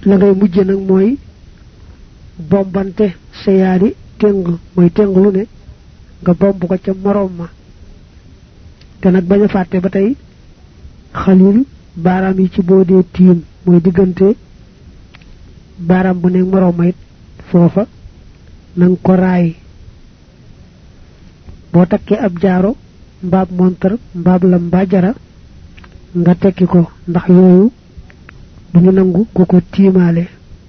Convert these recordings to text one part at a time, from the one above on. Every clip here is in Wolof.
la ngay mujjé nak moy bombante sa yaari teng moy teng lu ne nga bomb ko ca morom ma té nak baña faté ba tay khalil baram yi ci bodé tim moy digënté baram bu nek morom ma it fofa nang ko raay bo takké ab jaaro mbab montar mbab la mbajara nga tekki ko ndax yoyu duñu nangu ku ko tiimalé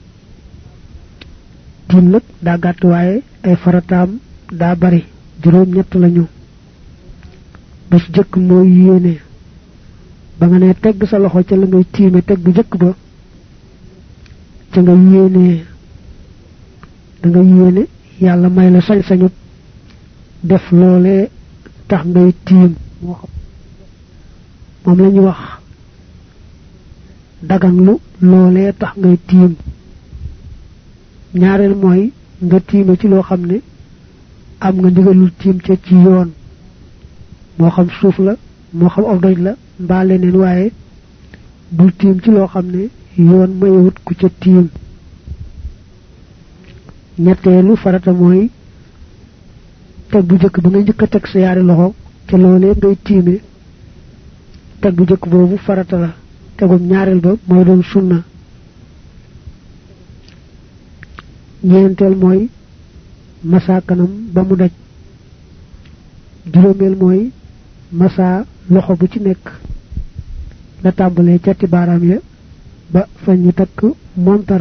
tim nak da gatt waye ay faratam da bari juroom ñett lañu ba ci jëk moy yéné ba nga né tegg sa loxo ci la ngay tiimé tegg bu jëk ba ci nga yéné da nga yéné yalla may la sañ sañu def lolé tax ngay tiim mom lañu wax daganlu lolé tax ngay tiim ñaarel moy nga tiimé ci lo xamné am nga ndigalul tiim ci yoon mo xam suuf la mo xam aw doj la mbaa leneen waaye bul tiim ci loo xam ne yoon mayewut ku ca tiim ñetteelu farata mooy teg bu jëkk ba nga njëkk a teg sa yaari loxo ca loolee ngay tiime teg bu jëkk boobu farata la tegum ñaareel ba mooy doon sunna ñeenteel mooy masa kanam ba mu daj juróomeel mooy masa loxo bu ci nekk la tàmbalee cati baaraam ya ba fa ñu takk montar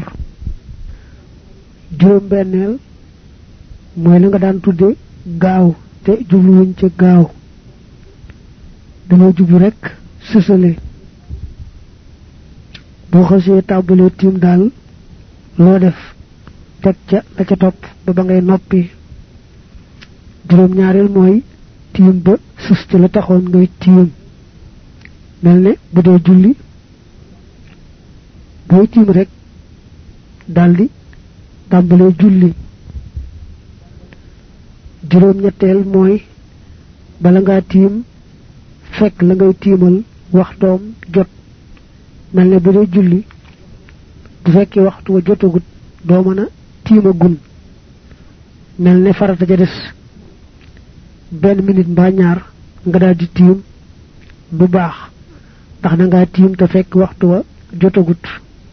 juróom benneel mooy la nga daan tudde gaaw te jubluwuñ ca gaaw dañoo jublu rek sësale boo xasee tàmbalee tiim daal loo def teg ca la ca topp ba ngay noppi juróom ñaareel mooy tiim ba sus ci la taxoon ngay tiim melne bu dee julli boy tiim rek daldi tàmbalee julli juróom ñetteel mooy bala ngaa tiim fekk la ngay tiimal waxtoom jot melne bu dee julli bu fekkee waxtu wa jotagut doo mën a tiima gun melne farata ja des ben minute mbaa ñaar nga daal di tiim du baax ndax da ngaa tiim te fekk waxtu wa jotagut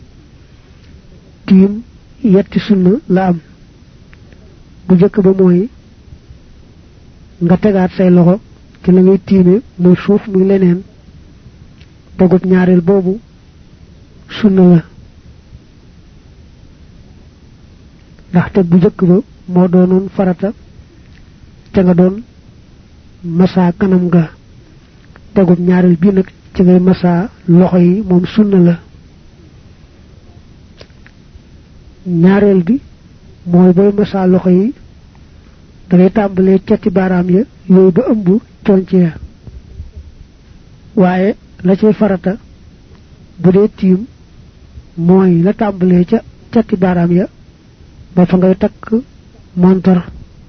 tiim yetti sunna la am bu jëkk ba mooy nga tegaat say loxo ci la ngay tiime muy suuf muy leneen tegub ñaareel boobu sunna la ndax teg bu jëkk ba moo doonoon farata ca nga doon masa kanam ga tegub ñaareel bi nag ci ngay masa loxo yi moom sunna la ñaareel bi mooy boy masa loxo yi da ngay tàmbalee cati baaraam ya yooyu ba ëmb conc ya waaye la cay farata bu dee tiim mooy la tàmbalee ca cati baaraam ya ba fa ngay takk montar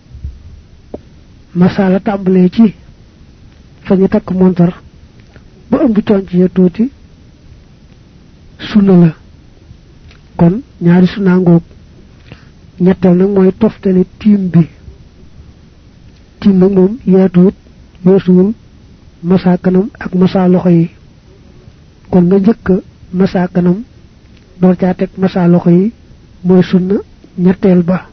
masa la tàmbalee ci fa ñu takk montar ba ëmb conc ya tuuti sunna la kon ñaari sunna ngoog ñettal nag mooy toftale tiim bi tiim nag moom yaatuwut weesuwul masa kanam ak masa loxo yi kon nga njëkk masa kanam door caa teg masa loxo yi mooy sunna ñetteel ba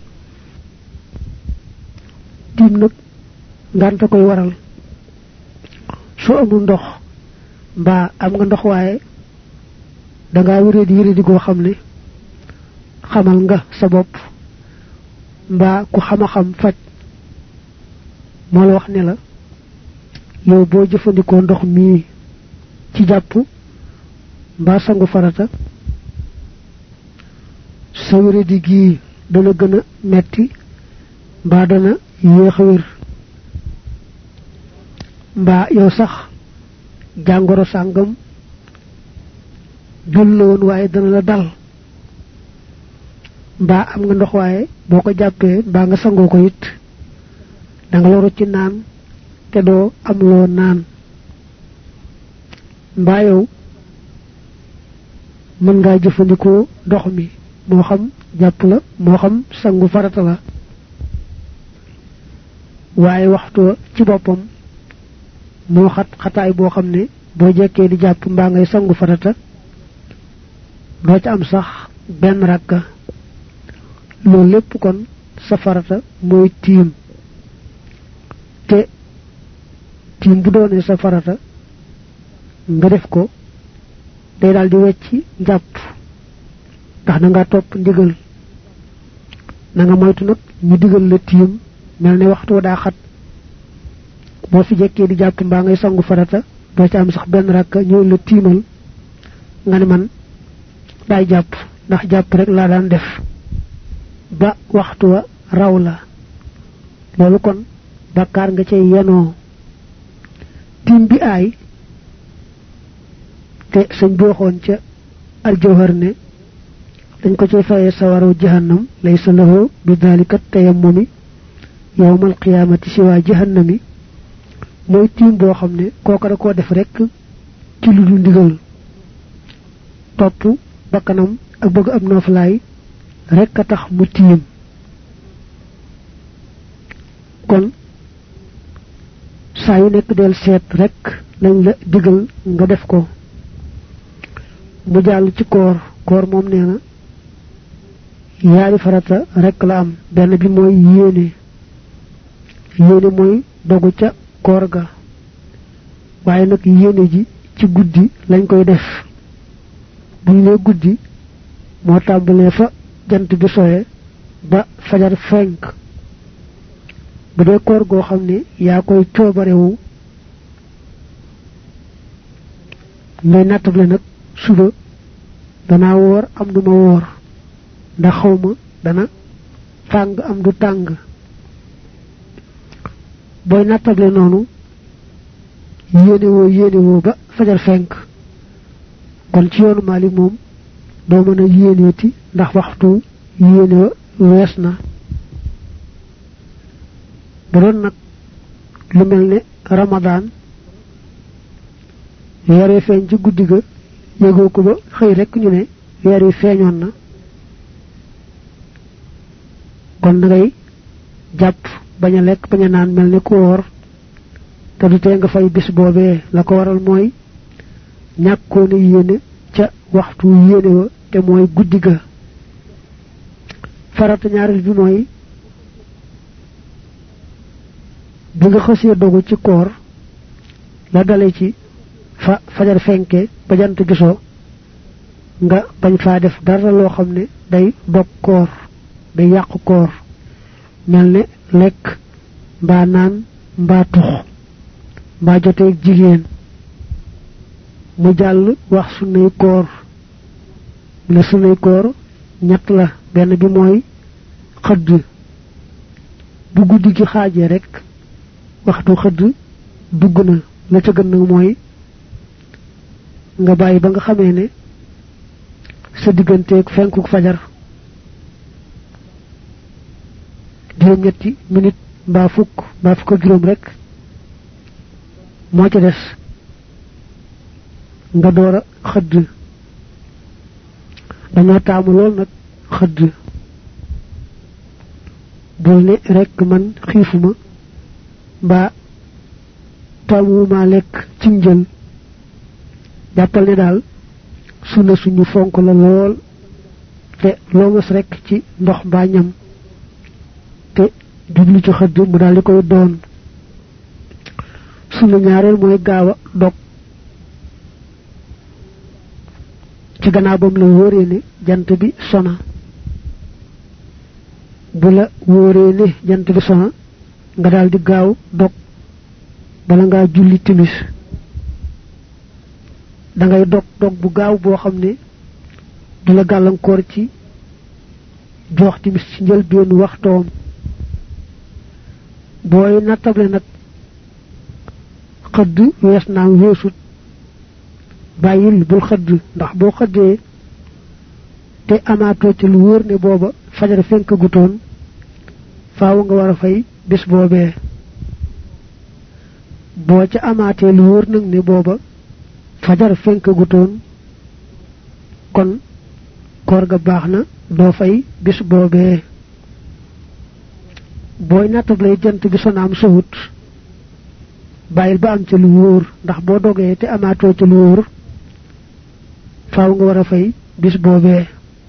tiim nag nganta koy waral soo amul ndox mbaa am nga ndox waaye da ngaa wéré di goo xam ne xamal nga sa bopp mbaa ku xam faj moo la wax ne la yow boo jëfandikoo ndox mii ci jàpp mbaa sangu farata sa wéré di gii dana gën a metti mbaa dana yéex a wér mbaa yow sax jàngoro sàngam dul la woon waaye dana la dal mbaa am nga ndox waaye boo ko jàppee mbaa nga sangoo ko it da nga loru ci naan te doo am loo naan mbaa yow mën nga jëfandikoo dox mi mo xam japp la mo xam sangu farata la waye waxtu ci bopam mo xataay bo xamne bo jekke di japp mba ngay sangu farata do ci am sax ben rakka loolu lepp kon sa farata moy tim te tim bu doone sa farata nga def ko day dal di wecci japp tax na nga top ndigal na nga moytu nak ñu digal la tim melne waxtu da xat bo fi jekke di japp mba ngay sangu farata do ci am sax ben rakka ñew la timal nga ni man day japp ndax japp rek la daan def ba waxtu wa raw la lolu kon bakkar nga cey yeno tim bi ay te señ bo xon ca al jawhar ne dañ ko cey fayé sawaru jahannam laysa lahu bidhalika tayammumi yawmal qiyamati siwa jahannami moy tim bo xamne koka da ko def rek ci lu dul ndigal top bakanam ak bëgg am noflay rek ka tax mu tim kon saa yu nekk del seet rek lañ la digal nga def ko mu jàll ci koor moom nee na yaari farata rek la am benn bi mooy yéene mooy dogu ca koor ga waaye nag yéene ji ci guddi lañ koy def buñ ne guddi moo tàmbalee fa jant bi soye ba fajar fenk bu dee koor goo xam ne yaa koy coobarewu ngay nattable nag suba danaa woor am duma woor ndax xawma dana tàng am du tàng booy nattable noonu yéene woo ba fajar fenk kon ci yoonu Maalik moom doo mën a yéeneeti ndax waxtu yéene wees na bu doon nag lu mel ne Ramadan weer feeñ ci guddi ga yëgoo ko ba xëy rek ñu ne weer wi feeñoon na kon da ngay jàpp bañ a lekk bañ a naan mel ne ku woor te du tee nga fay bis boobee la ko waral mooy ñàkkoon a yéene ca waxtu yéene wa te mooy guddi ga farata ñaareel bi mooy bi nga xësee dogu ci koor la dale ci fa fajar fenke ba jant gisoo nga bañ faa def dara loo xam ne day dog koor day yàq koor mel ne lekk mbaa naan mbaa tux mbaa joteeg jigéen mu jàll wax sunnay koor mu ne sunnay koor ñett la benn bi mooy xëdd bu guddi gi xaajee rek waxtu xëdd dugg na la ca gën nag mooy nga bàyyi ba nga xamee ne sa digganteeg fenkuk fajar juróom-ñetti minute mbaa fukk ak juróom rek moo ca des nga door a xëdd dañoo taamu lool nag xëdd bul ne rek man xiifuma mbaa taamuwuma lekk ci njël jàppal ne daal sunna suñu fonk la lool te loo mos rek ci ndox mbaa ñam te jublu ci xëdd mu daal di koy doon sunna ñaareel mooy gaaw a dog ci gannaaw bam la wóoree ne jant bi sona bu la wóoree ne jant bi sona nga daal di gaaw dog bala ngaa julli timis da ngay dog bu gaaw boo xam ne du la gàllankoor ci jox timis ci njëlbéenu waxtoom booy nattable nag xëdd wees naam weesut bàyyil bul xëdd ndax boo xëddee te amaatoo ci lu wóor ne booba fajar fenk gutoon faaw nga war a fay bis boobee boo ca amaatee lu wóor nag ne booba fajar fenk gutoon kon koor ga baxna do fay bis bobé boy natab lay jant bi sonam suut bayil ba am ci lu wóor ndax bo dogé te amato ci lu wóor faaw nga wara fay bis bobé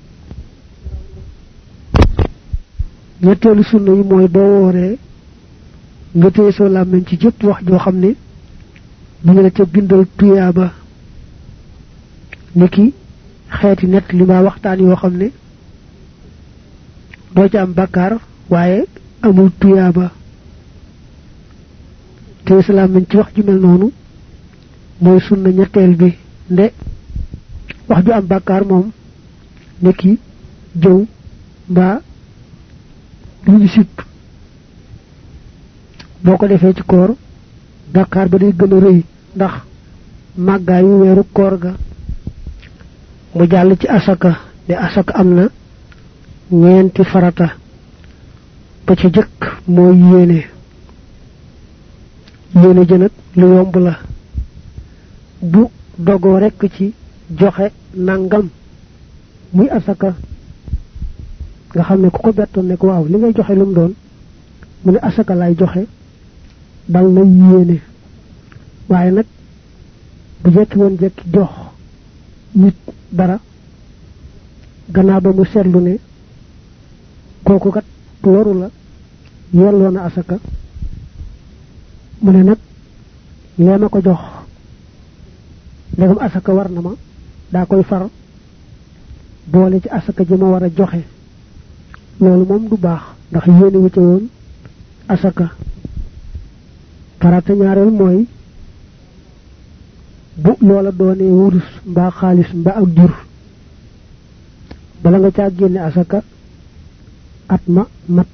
ñettelu sunna yi moy bo woré nga téye so làmmiñ ci jëpp wax joo xam ne bu ñu la ca bindal tuyaaba niki xeeti net li ma waxtaan yoo xam ne doo ca am bakkaar waaye amul tuyaaba téye sa làmmiñ ci wax ju mel noonu mooy sunna ñetteel bi nde wax ju am bakkaar moom niki jëw mbaa lu ñu sipp boko defé ci koor bakkar ba day gëna reuy ndax màggaayu weeru koor ga mu jall ci asaka de asaka amna ñeenti farata ba ci jëk moy yéene jënak lu yomb la bu dogo rek ci joxe nangam muy asaka nga xamne ku ko betton ne ko waaw li ngay joxe lum doon mu ne asaka lay joxe dal na yéene waaye nag bu jekki woon jekki jox nit dara gannaaw ba mu seetlu ne kooku kat loru la yelloo na asaka mu ne nag lee ma ko jox ndegam asaka war na ma daa koy far boole ci asaka ji ma war a joxe loolu moom du baax ndax yéene wu ca woon asaka farata ñaareel mooy bu loola doonee wurus mbaa xaalis mbaa ak jur bala nga caa génne asaka at ma mat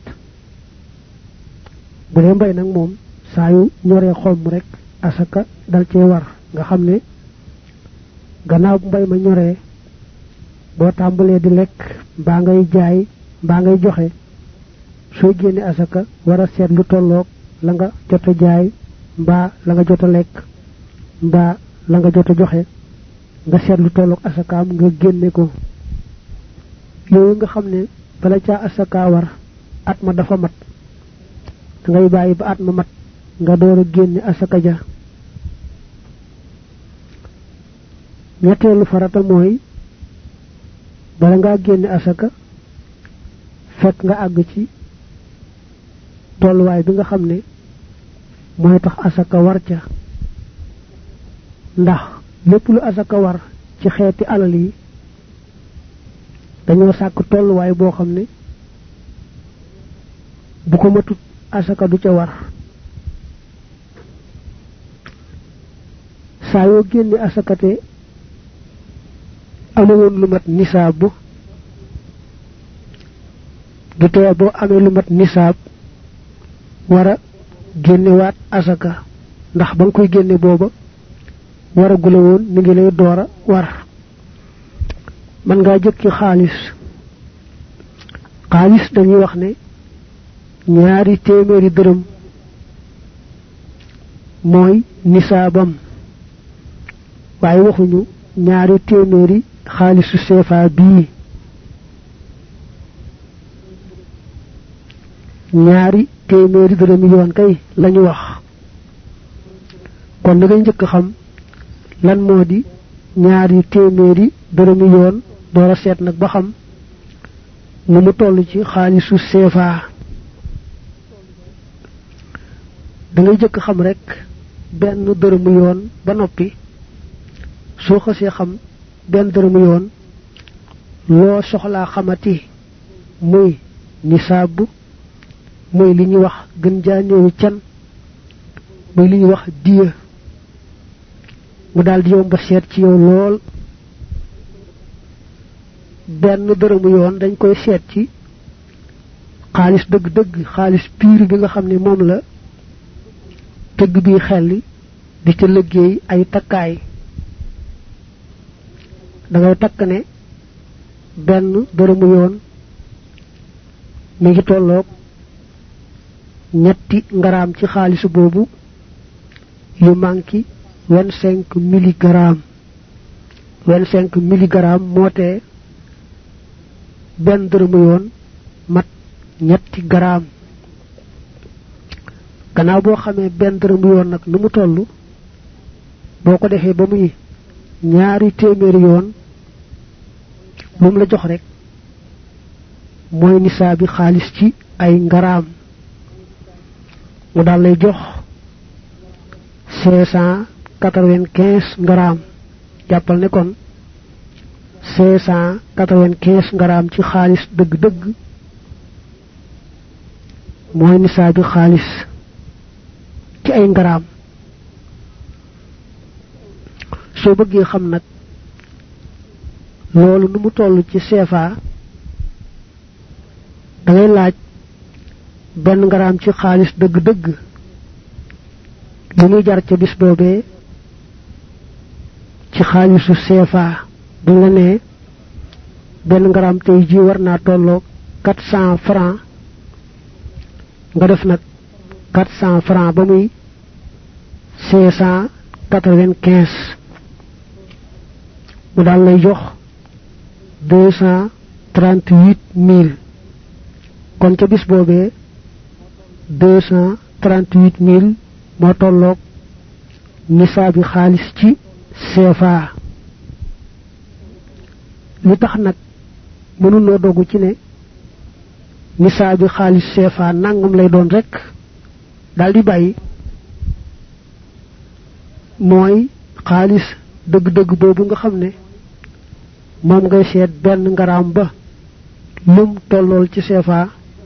bu dee mbay nag moom saa yu ñoree xomm rek asaka dal cee war nga xam ne gannaaw bu mbay ma ñoree boo tàmbalee di lekk mbaa ngay jaay mbaa ngay joxe soo génne asaka war a seet lu tolloog la nga jot a jaay mbaa la nga jot a lekk mbaa la nga jot a joxe nga seet lu tolloog asakaam nga génne ko yooyu nga xam ne bala caa asaka war at ma dafa mat da ngay bàyyi ba at ma mat nga door a génne asaka ja ñetteelu farata mooy bala ngaa génne asaka fekk nga àgg ci tolluwaay bi nga xam ne mooy tax asaka war ca ndax lépp lu asaka war ci xeeti alal yi dañoo sàkk tolluwaay boo xam ne bu ko matut asaka du ca war saa yoo génne asaka te amoon lu mat nisaab du tee boo amee lu mat nisaab wara génnewaat asaka ndax ba nga koy génne booba wara gula woon mi ngi lay doora war man ngaa jëkki xaalis dañuy wax ne ñaari téeméeri dërëm mooy nisaabam waaye waxuñu ñaari téeméeri xaalisu CFA bii ñaari téeméeri dërëm yoon kay lañu wax kon da ngay njëkk xam lan moo di ñaari téeméeri dërëm yoon doora seet nag ba xam nu mu toll ci xaalisu CFA da ngay jëkk xam rek benn dërëm yoon ba noppi soo xasee xam benn dërëm yoon loo soxlaa xamati muy nisaab muy li ñuy wax gën jaaneewu can muy li ñuy wax diya mu daal di yomb seet ci yow lool benn dërëmu yoon dañ koy seet ci xaalis dëgg-dëgg xaalis piir bi nga xam ne moom la tëgg bi xelli di ca liggéey ay takkaay da ngay takk ne benn dërëmu yoon mi ngi tolloog ñetti ngaraam ci xaalisu boobu yu manki 25 milligram 25 milligram moté ben dërëmu yoon mat ñetti gram gannaaw boo xamee ben dërëmu yoon nag nu mu toll boo ko defee ba muy ñaari téeméeri yoon moom la jox rek mooy nisaabi xaalis ci ay ngaraam mu daal lay jox 595 ngaraam jàppal ne kon 595 ngaraam ci xaalis dëgg-dëgg mooy nisaabi xaalis ci ay ngaraam soo bëggee xam nag loolu nu mu toll ci CFA da ngay laaj ben ngaram ci xaalis dëgg-dëgg li muy jar ca bis boobee ci xaalisu CFA bu la nee ben ngaram tey ji war naa tolloo 400 francs nga def nag 400 francs ba muy 595 mu daal lay jox 238 000 kon ca bis boobee 238 000 moo tolloog nisaabi xaalis ci CFA li tax nag mënuloo dogu ci ne nisaabi xaalis CFA nangam lay doon rek daal di bàyyi mooy xaalis dëgg-dëgg boobu nga xam ne moom ngay seet benn ngaraam ba lum tollool ci CFA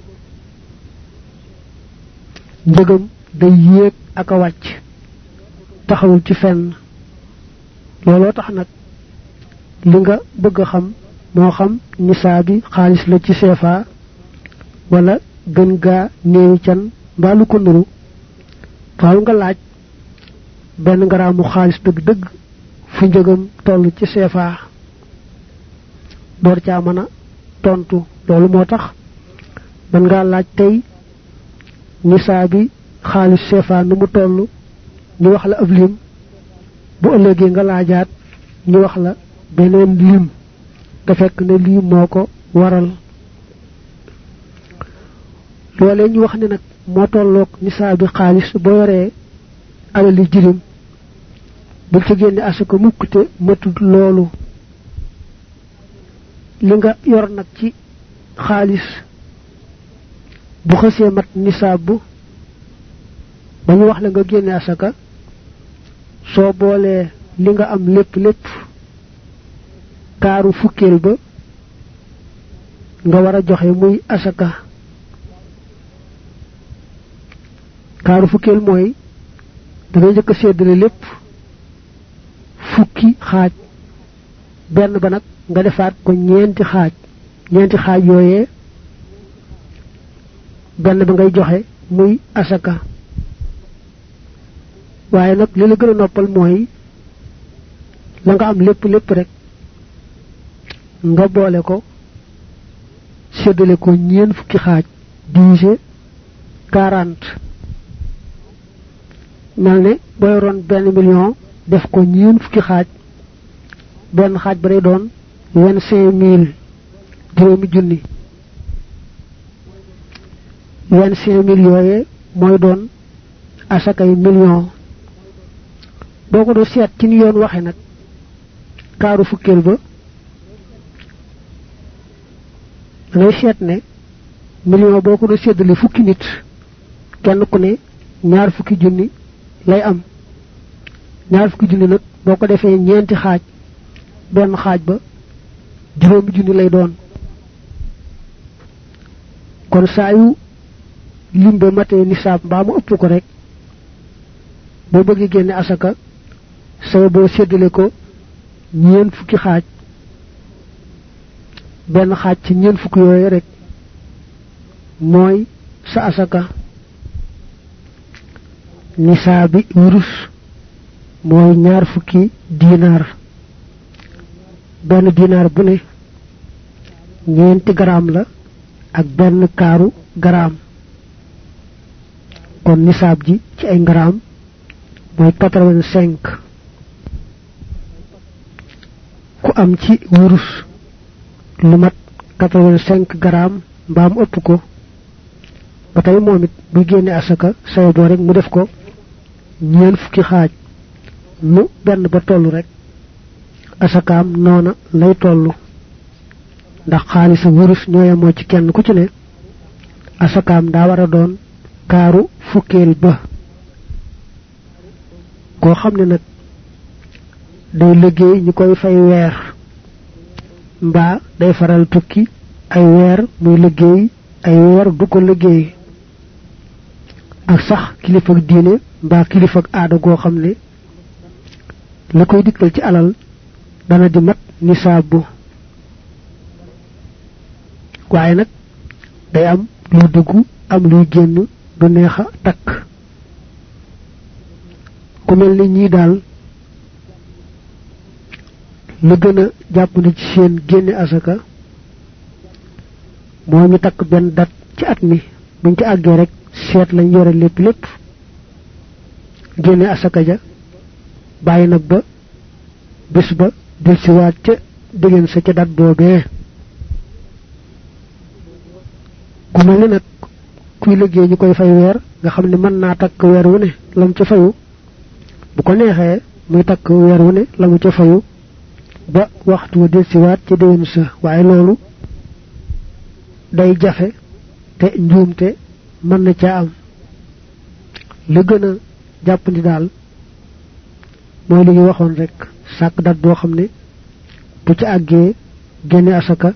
njëgam day yéeg ak a wàcc taxawul ci fenn looloo tax nag li nga bëgg xam moo xam nisaabi xaalis la ci CFA wala gën gaa néewi can mbaalu ko nuru faaw nga laaj benn ngaraamu xaalis dëgg-dëgg fu njëgam toll ci CFA door caa mën a tontu loolu moo tax mën ngaa laaj tey nisaabi xaalis CFA nu mu toll ñu wax la ab lim bu ëllëgee nga laajaat ñu wax la beneen lim te fekk ne lii moo ko waral loolee ñu wax ne nag moo tolloog nisaabi xaalis boo yoree alali jirim bul ci génne asaka mukk te matut loolu li nga yor nag ci xaalis bu xësee mat nisaab bu ba ñu wax la nga génne asaka soo boolee li nga am lépp kaaru fukkeel ba nga war a joxe muy asaka kaaru fukkeel mooy da ngay njëkk a séddale lépp fukki xaaj benn ba nag nga defaat ko ñeenti xaaj yooyee benn ba ngay joxe muy asaka waaye nag li la gën a noppal mooy la nga am lépp rek nga boole ko séddale ko ñeen fukki xaaj divisé 40 mel ne boo yoroon 1 million def ko ñeen fukki xaaj benn xaaj ba day doon 25 000 juróomi junni 25 000 yooyee mooy doon asakay million boo ko doo seet ci ni yoon waxe nag kaaru fukkeel ba ngay seet ne million boo ko doo séddale fukki nit kenn ku ne ñaar fukki junni lay am ñaar fukki junni nag boo ko defee ñeenti xaaj benn xaaj ba juróomi junni lay doon kon saa yu limbe matee nisaab mbaa mu ëpp ko rek boo bëggee génne asaka say boo séddale ko ñeen fukki xaaj benn xaaj ci ñeen fukki yooyu rek mooy sa asaka nisaabi wurus mooy ñaar fukki dinar benn dinar bu ne ñeenti gram la ak benn kaaru gram kon nisaab ji ci ay gram mooy 85 ku am ci wurus lu mat 85 grammes mbaa mu ëpp ko ba tey moom it bu génne asaka say boo rek mu def ko ñeen fukki xaaj nu benn ba tollu rek asakaam noona lay tollu ndax xaalis wurus ñooyamoo ci kenn ku ci ne asakaam daa war a doon kaaru fukkeel ba koo xam ne nag day liggéey ñu koy fay weer mbaa day faral tukki ay weer muy liggéey ay weer du ko liggéey ak sax kilifa ak diine mbaa kilifa ak aada goo xam ne la koy dikkal ci alal dana di mat nisaabu waaye nag day am luy dugg am luy génn du neex a takk ku mel ni ñii daal la gën a jàpp ni ci seen génne asaka moo ñu takk benn dat ci at mi buñ ci àggee rek seet lañ yore lépp génne asaka ja bàyyi nag ba bés ba del siwaat ca diggéen sa ca dat boobee ku mel ni nag kuy liggéey ñu koy fay weer nga xam ne mën naa takk weer wu ne lam ca fayu bu ko neexee muy takk weer wu ne la mu ca fayu ba waxtu wa del siwaat ca déwén sa waaye loolu day jafe te njuumte mën na caa am la gën a jàppandi daal mooy li ñu waxoon rek sàkk dat boo xam ne bu ci àggee génne asaka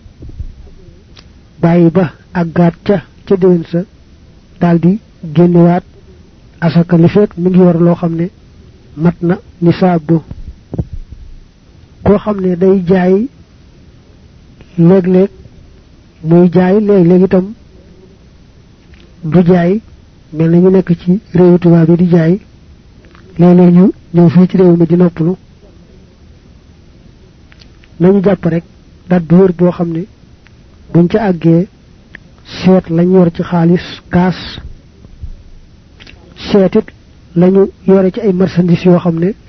bàyyi ba àggaat ca déwén sa daldi génnewaat asaka li fekk mi ngi war loo xam ne mat na nisaab koo xam ne day jaay léeg-léeg muy jaay léeg-léeg itam du jaay mel na ñu nekk ci réewu tubaab yi di jaay léeg-léeg ñu ñëw fii ci réew mi di noppalu nañu jàpp rek dat bu wër boo xam ne buñ ca àggee seet lañu yor ci xaalis kaas seetit lañu yore ci ay marchandises yoo xam ne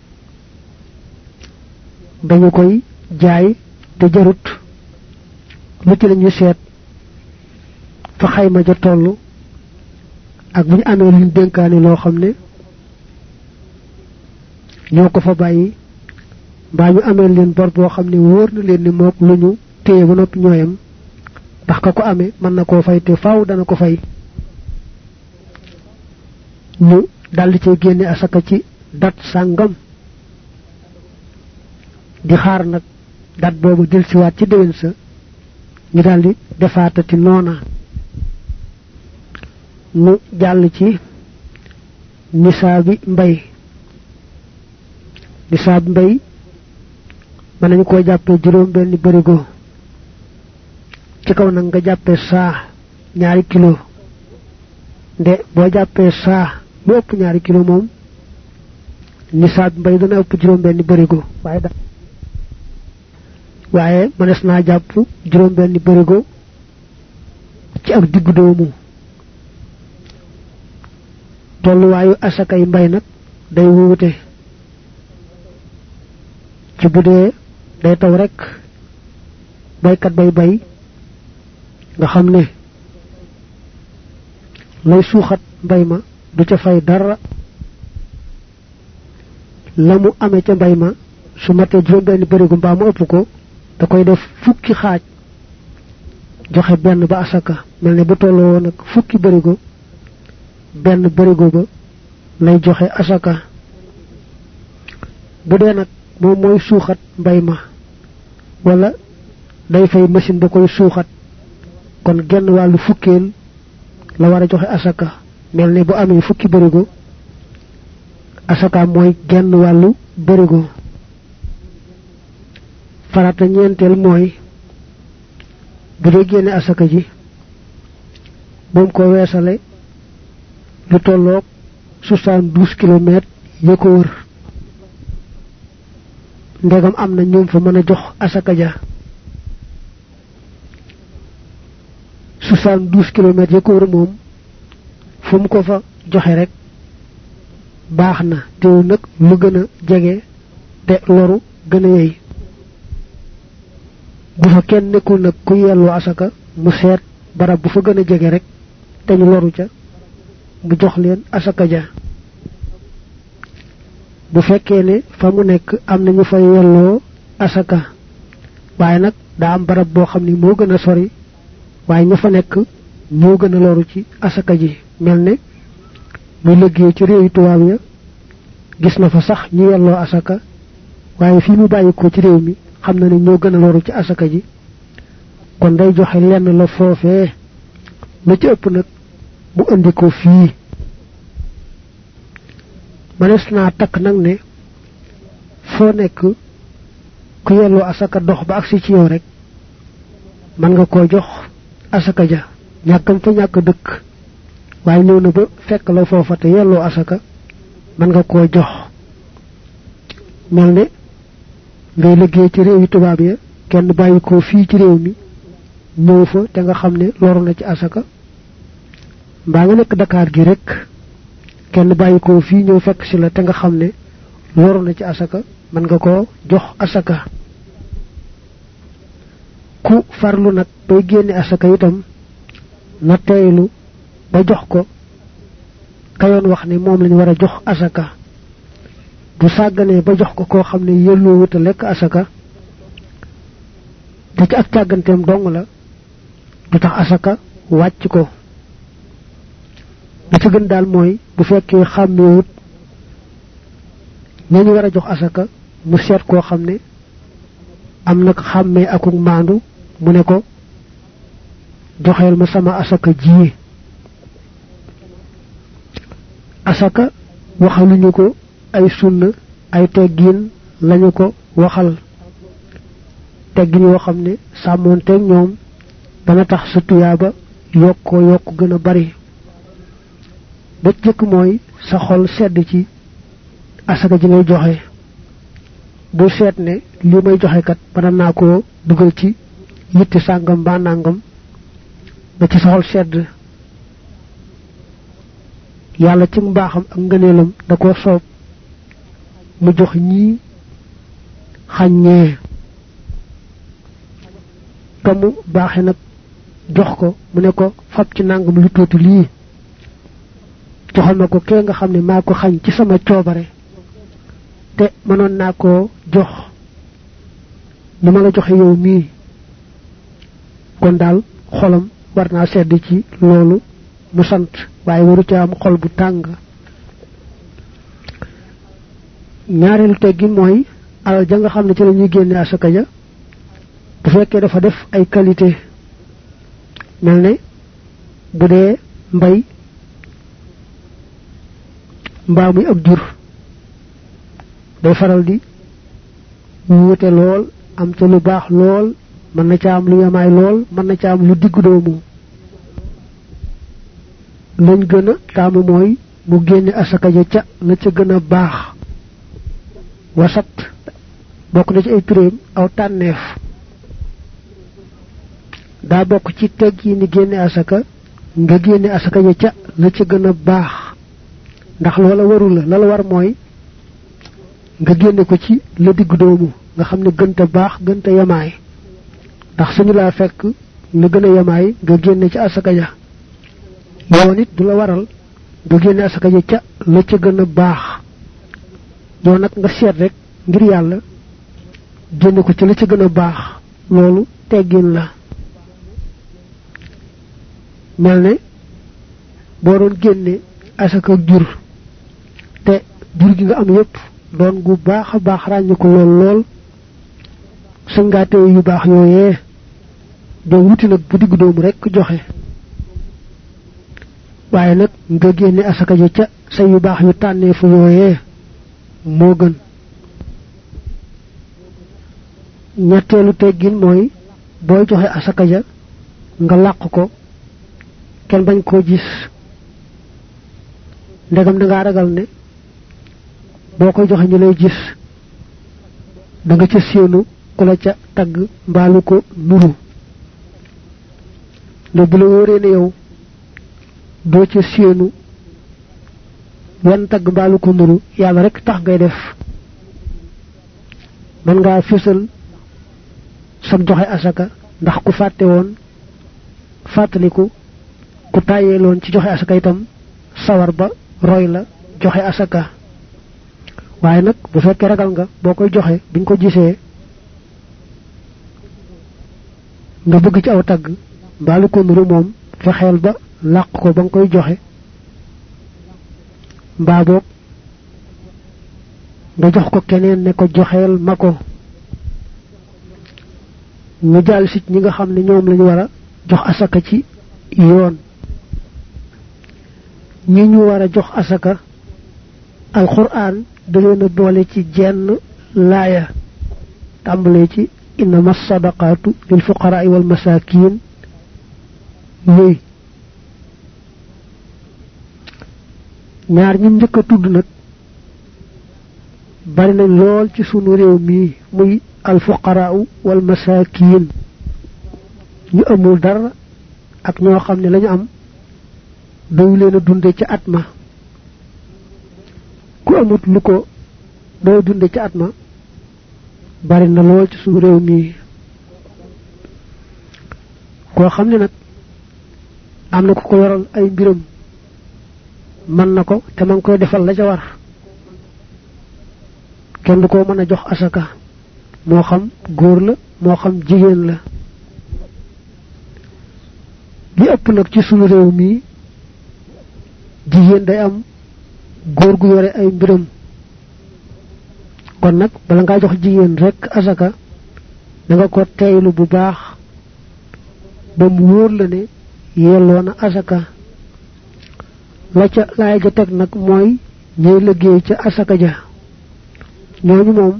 dañu koy jaay te jarut lu ci lañuy seet fa xayma ja tollu ak bu ñu amee luñ dénkaane loo xam ne ñoo ko fa bàyyi mbaa ñu amee leen bor boo xam ne wóor na leen ni mook lu ñu téye ba noppi ñooyam ndax ka ko amee mën na koo fay te faaw dana ko fay ñu daldi cay génne asaka ci dat sàngam di xaar nag dat boobu del siwaat ci déwén sa ñu daldi defaatati noona nu jàll ci nisaabi mbay nisaabi mbay mën nañu koo jàppee juróom benn barigo ci kaw nag nga jàppee saa 2 kilo nde boo jàppee saa lu ëpp 2 kilo moom nisaabi mbay dana ëpp juróom benn barigo waaye mënees naa jàpp juróom benn barigo ci ak diggu doomu tolluwaayu asakay mbay nag day wuute ci bu dee day taw rek baykat bay nga xam ne lay suuxat mbay ma du ca fay dara la mu amee ca mbay ma su matee juróom benn barigo mbaa mu ëpp ko da koy def fukki xaaj joxe benn ba asaka mel ne bu tolloo woon ak fukki barigo benn barigo ba lay joxe asaka bu dee nag moom mooy suuxat mbay ma wala day fay machine ba koy suuxat kon genn wàllu fukkeel la war a joxe asaka mel ne bu amee fukki barigo asaka mooy genn wàllu barigo farata ñeenteel mooy bu dee génne asaka ji moom ko weesale lu tolloog 72 kilomètres ya ko wër ndegam am na ñoom fa mën a jox asaka ja 72 kilomètres ya ko wër moom fu mu ko fa joxe rek baax na teew nag lu gën a jege te loru gën a yey bu fa kenn nekkul nag ku yelloo asaka mu seet barab bu fa gën a jege rek te ñu loru ca mu jox leen asaka ja bu fekkee ne fa mu nekk am na ñu fa yelloo asaka waaye nag daa am barab boo xam ni moo gën a sori waaye ña fa nekk ñoo gën a loru ci asaka ji mel ne muy liggéey ci réewi tubaab ya gis na fa sax ñu yelloo asaka waaye fii mu bàyyi ko ci réew mi xam na ne ñoo gën a loru ci asaka ji kon day joxe lenn la foofee lu ci ëpp nag mu indi ko fii manes naa takk nag ne foo nekk ku yelloo asaka dox ba agsi ci yow rek man nga koo jox asaka ja ñàkkam fa ñàkk dëkk waaye ñëw na ba fekk la foofa te yelloo asaka man nga koo jox mel ne ngay liggéey ci réew yi tubaab ya kenn bàyyi ko fii ci réew mi ñëw fa te nga xam ne loru na ci asaka mbaa nga nekk Dakar gi rek kenn bàyyi ko fii ñëw fekk si la te nga xam ne loru na ci asaka man nga koo jox asaka ku farlu nag bay génne asaka itam na teylu ba jox ko kayoon wax ne moom lañu war a jox asaka bu sàgganee ba jox ko koo xam ne yelloo wuta lekk asaka te ci ak càgganteem dong la du tax asaka wàcc ko li ci gën daal mooy bu fekkee xàmmeewut ñañu war a jox asaka mu seet koo xam ne am nag xàmmee akuk maandu mu ne ko joxeel ma sama asaka ji asaka waxaluñu ko ay sunna ay teggin lañu ko waxal teggin yoo xam ne sàmmoonteeg ñoom dana tax sa tuyaaba yokkoo yokk gën a bari ba jëkk mooy sa xol sedd ci asaka ji ngay joxe bu seet ne li may joxe kat mën naa koo dugal ci yitte sàngam ba nàngam ba ci sa xol sedd yàlla ci mbaaxam ak ngëneelam da koo soob mu jox ñii xàññee ka mu baaxe nag jox ko mu ne ko fab ci nàngam lu tuuti lii joxal ma ko kee nga xam ne maa ko xañ ci sama coobare te mënoon naa koo jox ni ma la joxe yow mii kon daal xolam war naa sedd ci loolu mu sant waaye waru ca am xol bu tàng ñaareelu teggin mooy alal ja nga xam ne ci la ñuy génne asaka ja bu fekkee dafa def ay qualité mel ne bu dee mbay mbaa muy ab jur day faral di wuute lool am ca lu baax lool mën na ca am lu yamaay lool mën na ca am lu diggu doomu lañ gën a taamu mooy mu génne asaka ja ca la ca gën a baax wasat bokk na ci ay turéem aw tànneef daa bokk ci tegg yi ni génne asaka nga génne asaka ja ca la ca gën a baax ndax loola warul la la war mooy nga génne ko ci la diggu doomu nga xam ne gënta baax gënta yamaay ndax suñu laa fekk la gën a yamaay nga génne ci asaka ja yow nit du la waral nga génne asaka ja ca la ca gën a baax yow nag nga seet rek ngir yàlla génne ko ci la ca gën a baax loolu teggin la mel ne boo doon génne asaka jur te jur gi nga am yépp doon gu baax a baax ràññu ko lool sa ngaate yu baax yooyee doo wuti nag bu diggu doomu rekk joxe waaye nag nga génne asaka ja ca sa yu baax yu tànneefu yooyee moo gën ñetteelu teggin mooy booy joxe asaka ja nga làq ko kenn bañ koo gis ndegam da ngaa ragal ne boo koy joxe ñu lay gis da nga ca séenu ku la ca tagg mbaalu ko nuru ne bu la wóoree ne yow doo ca séenu wenn tagg mbaalu ko nuru yàlla rek tax ngay def man ngaa fésal sa joxe asaka ndax ku fàtte woon fàttaliku ku tàyyeeloon ci joxe asaka itam sawar ba roy la joxe asaka waaye nag bu fekkee ragal nga boo koy joxe biñ ko gisee nga bëgg ci aw tagg mbaalu ko nuru moom fexeel ba làq ko ba nga koy joxe mbaa boog nga jox ko keneen ne ko joxeel ma ko ñu jàll si ñi nga xam ne ñoom lañu war a jox asaka ci yoon ñi ñu war a jox asaka alquran da leen a boole ci jenn laaya tàmbalee ci innama sadaqatu lil fuqara'i wal masakin muy ñaar ñi njëkk a tudd nag bari nañ lool ci sunu réew mi muy al fuqara'u wal masakin ñu amul dara ak ñoo xam ne lañu am doy leen a dunde ci at ma ku amut lu ko doy dunde ci at ma bari na lool ci sunu réew mi koo xam ne nag am na ku ko yoral ay mbiram man na ko te man koy defal la ca war kenn du ko mën a jox asaka moo xam góor la moo xam jigéen la li ëpp nag ci sunu réew mi jigéen day am góor gu yore ay mbiram kon nag bala ngaa jox jigéen rek asaka da nga ko teylu bu baax ba mu wóor la ne yelloo na asaka la ca laay ja teg nag mooy ñooy liggéey ca asaka ja ñooñu moom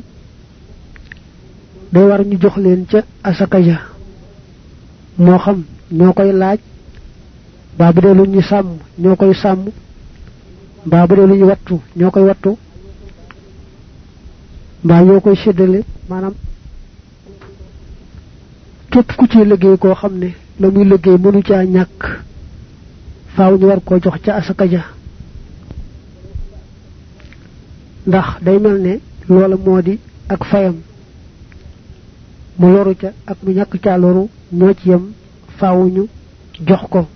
day war ñu jox leen ca asaka ja moo xam ñoo koy laaj mbaa bu dee lu ñu sàmm ñoo koy sàmm mbaa bu dee lu ñu wattu ñoo koy wattu mbaa ñoo koy séddale maanaam képp ku ci liggéey koo xam ne la muy liggéey mënu caa ñàkk faaw ñu war koo jox ca asaka ja ndax day mel ne loola moo di ak fayam mu loru ca ak mu ñàkk caa loru ñoo ci yem faaw ñu jox ko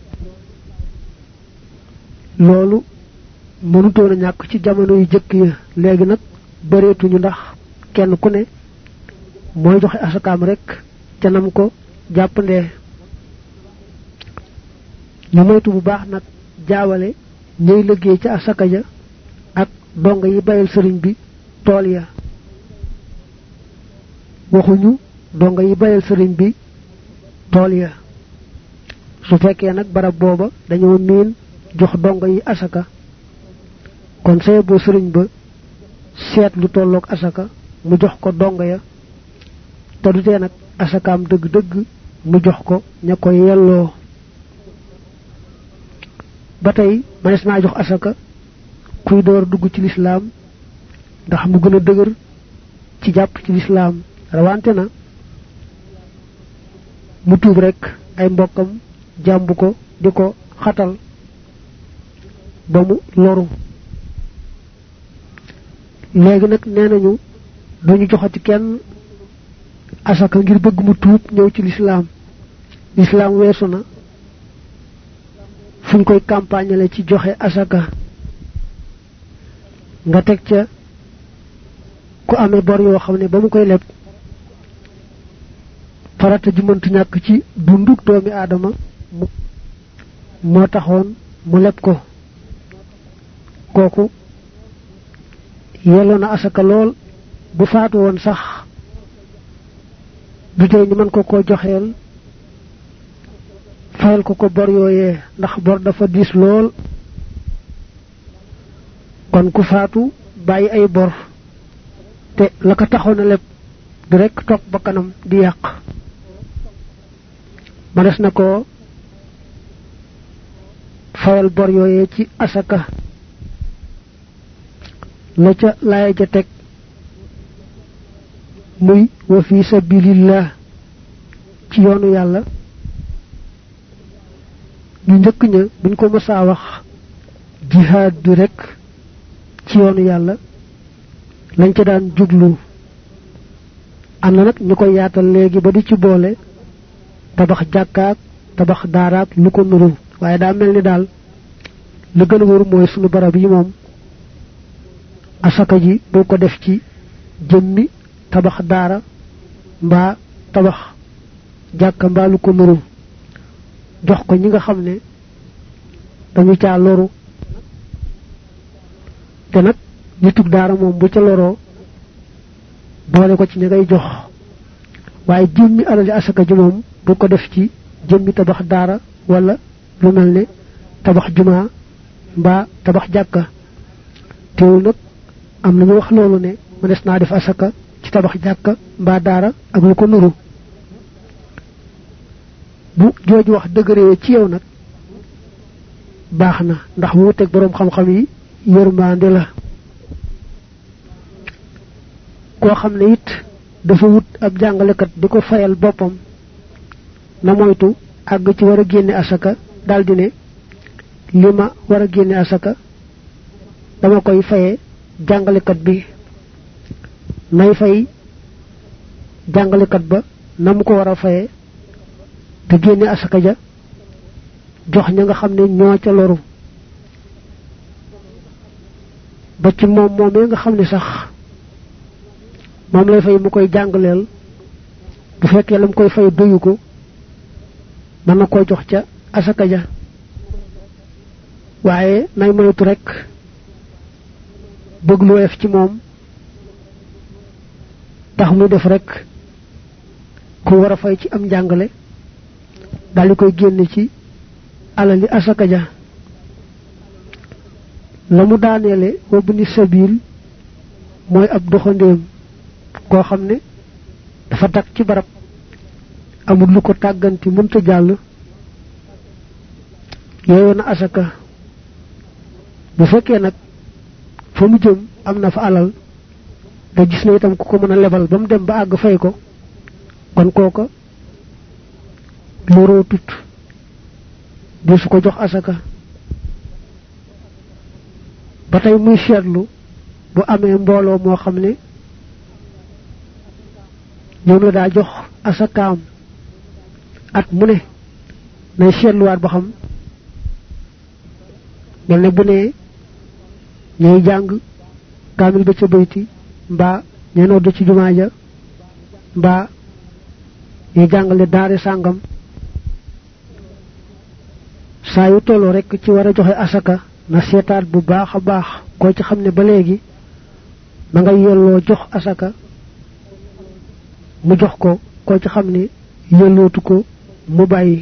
loolu mënutoon a ñàkk ci jamono yu jëkk ya léegi nag bëreetuñu ndax kenn ku ne mooy joxe asakaam rek ca nam ko jàppandee ñu moytu bu baax nag jaawale ñuy liggéey ca asaka ja ak donga yi bayal sëriñ bi tool ya waxuñu donga yi bayal sëriñ bi tool ya su fekkee nag barab booba dañoo miin jox donga yi asaka kon say boo sëriñ ba seet lu tolloog asaka mu jox ko donga ya te du tee nag asakaam dëgg-dëgg mu jox ko ña ko yelloo ba tey manes naa jox asaka kuy door dugg ci lislaam ndax mu gën a dëgër ci jàpp ci lislaam rawante na mu tuub rek ay mbokkam jàmbu ko di ko xatal ba mu loru léegi nag nee nañu duñu joxati kenn asaka ngir bëgg mu tuub ñëw ci lislaam weesu na fuñ koy campagnale ci joxe asaka nga teg ca ku amee bor yoo xam ne ba mu koy leb farata ji mëntu ñàkk ci dunduk doomi aadama moo taxoon mu leb ko kooku yelloo na asaka lool bu faatu woon sax du tey ñu mën ko joxeel fayal ko bor yooyee ndax bor dafa diis lool kon ku faatu bàyyi ay bor te la ko taxoon a leb du rek topp ba kanam di yàq ma des na ko fayal bor yooyee ci asaka la ca laaya ja teg muy wa fi sabilillah ci yoonu yàlla ñu njëkk ña buñ ko mësaa wax jihaad bi rek ci yoonu yàlla lañ ca daan jublu am na nag ñu koy yaatal léegi ba di ci boole tabax jàkkaak tabax daaraak lu ko nuru waaye daa mel ni daal lu gën a wóor mooy sunu barab yi moom asaka ji boo ko def ci jëmmi tabax daara mbaa tabax jàkka mbaa lu ko nuru jox ko ñi nga xam ne dañu caa loru te nag nitug daara moom bu ca loroo boole ko ci ñi ngay jox waaye jëmmi alali asaka ji moom bu ko def ci jëmmi tabax daara wala lu mel ne tabax jumaa mbaa tabax jàkka teewul nag am nañu wax loolu ne mënees naa def asaka ci tabax jàkka mbaa daara ak lu ko nuru bu jooju wax dëgëree ci yow nag baax na ndax wuuteeg boroom xam-xam yi yërmande la koo xam ne it dafa wut ab jàngalekat di ko fayal boppam na moytu àgg ci war a génne asaka daldi ne li ma war a génne asaka dama koy faye jàngalekat bi nay fay jàngalekat ba na mu ko war a faye te génne asaka ja jox ña nga xam ne ñoo ca loru ba ci moom moomee nga xam ne sax moom lay fay mu koy jàngaleel bu fekkee lam koy fay doyu ko mën na koo jox ca asaka ja waaye nay moytu rek bëgg lu woyof ci moom tax muy def rek ku war a fay ci am njàngale daldi koy génne ci alali asaka ja la mu daaneele wabni sabil mooy ab doxandéem koo xam ne dafa tak ci barab amul lu ko tàgganti mënta jàll yooyu na asaka bu fekkee nag fa mu jëm am na fa alal da gis na itam ku ko mën a lebal ba mu dem ba àgg fay ko kon kooka loroo tut du su ko jox asaka ba tey muy seetlu bu amee mbooloo moo xam ne ñoom la daa jox asakaam at mu ne nay seetluwaat ba xam mel ne bu ne ñooy jàng kaamil ba ca bayti mbaa ñay nodd ci jumaa ja mbaa ñuy jàngale daare sàngam saa yu tolloo rekk ci war a joxe asaka na seetaat bu baax a baax koo ci xam ne ba léegi ma nga yelloo jox asaka mu jox ko koo ci xam ne yellootu ko mu bàyyi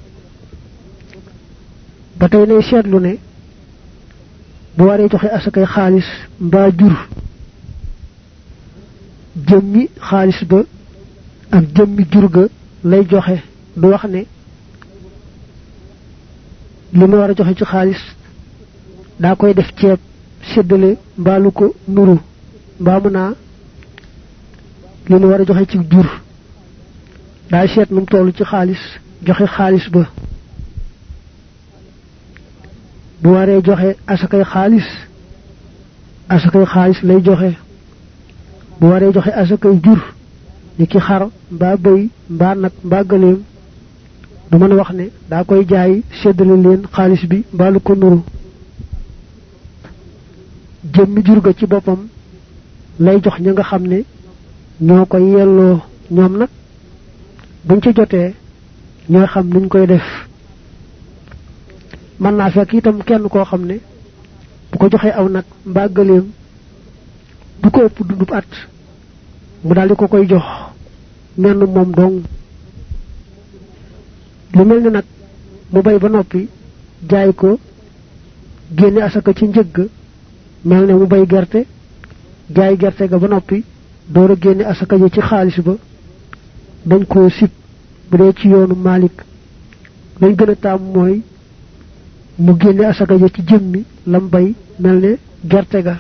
ba tey nay seetlu ne bu waree joxe asakay xaalis mbaa jur jëmmi xaalis ba ak jëmmi jur ga lay joxe du wax ne li ma war a joxe ci xaalis daa koy def ceeb séddale mbaa lu ko nuru mbaa mu naa li ma war a joxe ci jur daa seet nu mu toll ci xaalis joxe xaalis ba bu waree joxe asakay xaalis lay joxe bu waree joxe asakay jur ni ki xar mbaa bëy mbaa nag mbaa gëléem du mën a wax ne daa koy jaay séddale leen xaalis bi mbaa lu ko nuru jëmmi jur ga ci boppam lay jox ña nga xam ne ñoo koy yelloo ñoom nag buñ ci jotee ñooy xam nuñ koy def mën naa fekk itam kenn koo xam ne bu ko joxee aw nag mbaa gëléem du ko ëpp dundub at mu daldi ko koy jox menn moom dong lu mel ni nag mu bay ba noppi jaay ko génne asaka ci njëgg mel ne mu bay gerte jaay gerte ga ba noppi door a génne asaka ji ci xaalis ba dañ koo sib bu dee ci yoonu Maalik lañ gën a taam mooy mu génne asaka ji ci jëmmi lam bay mel ne gerte ga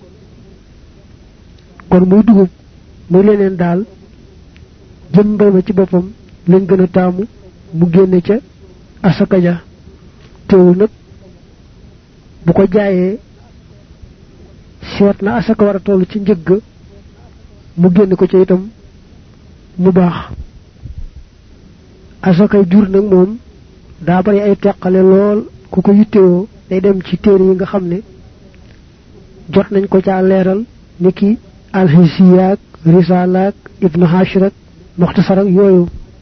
kon muy dugub muy leneen daal jëm mbay ma ci boppam lañ gën a taamu mu génne ca asaka ja teewul nag bu ko jaayee seet na asaka war a toll ci njëgg mu génne ko ca itam mu baax asakay jur nag moom daa bari ay teqale lool ku ko yittewoo day dem ci téere yi nga xam ne jot nañ ko caa leeral niki alhisiyaak risalaak ibnu hashirak muxtasar ak yooyu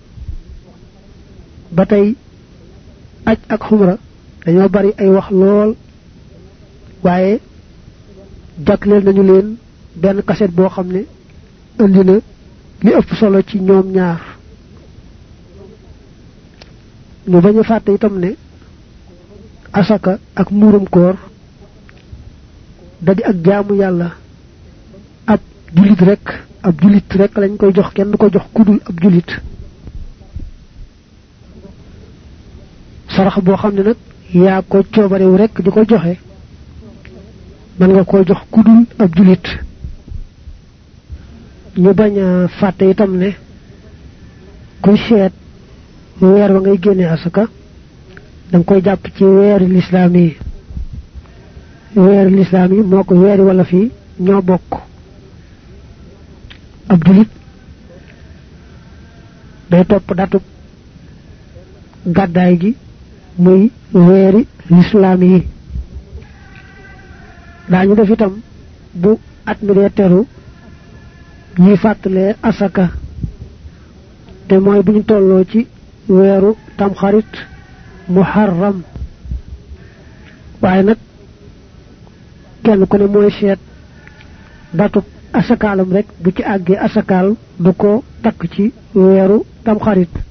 ba tey aj ak xumra dañoo bari ay wax lool waaye jagleel nañu leen benn kaset boo xam ne indi na li ëpp solo ci ñoom ñaar ñu bañ a fàtte itam ne asaka ak muurum koor dadi ak jaamu yàlla ab julit rek lañ koy jox kenn du ko jox kudul ab julit sarax boo xam ne nag yaa ko coobarewu rek di ko joxe man nga ko jox kudul ab julit ñu bañ a fàtte itam ne kuy seet weer wa ngay génne asaka dang koy jàpp ci weeri lislaam yi weeri lislaam yi moo ko weeri wala fii ñoo bokk ab julit day topp datub gàddaay gi muy weeri lislaam yi daañu def itam bu at mi dee teru ñuy fàttalee asaka te mooy bu ñu tolloo ci weeru tamxarit muharram waaye nag kenn ku ne mooy seet datub asakaalam rek bu ci àggee asakaal du ko takk ci weeru tamxarit